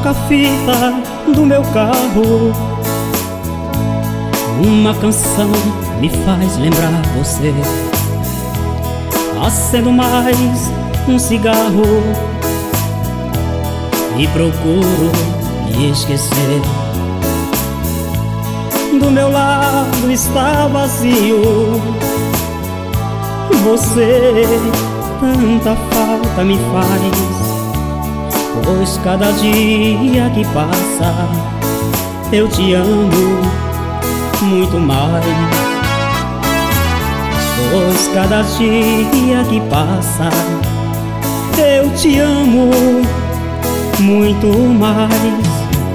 toca-fita do meu carro, uma canção me faz lembrar você. Acendo mais um cigarro e procuro me esquecer. Do meu lado está vazio, você tanta falta me faz, pois cada dia que passa eu te amo muito mais. Pois cada dia que passa eu te amo muito mais.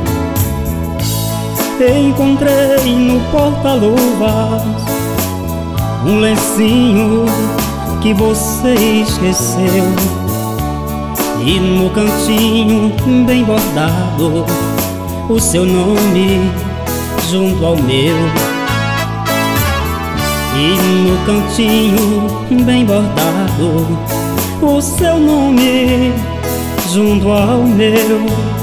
Encontrei no porta-luvas um lencinho que você esqueceu, e no cantinho bem bordado o seu nome junto ao meu. E no cantinho bem bordado o seu nome junto ao meu.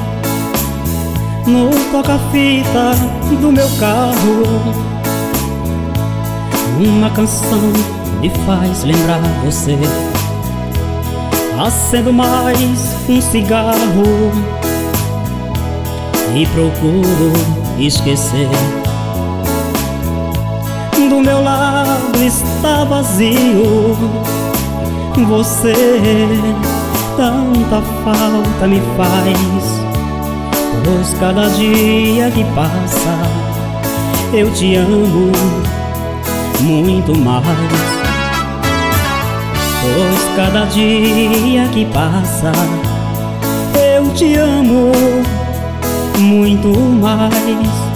No toca-fita do meu carro, uma canção me faz lembrar você. Acendo mais um cigarro e procuro esquecer. Do meu lado está vazio, você tanta falta me faz, pois cada dia que passa eu te amo muito mais. Pois cada dia que passa eu te amo muito mais.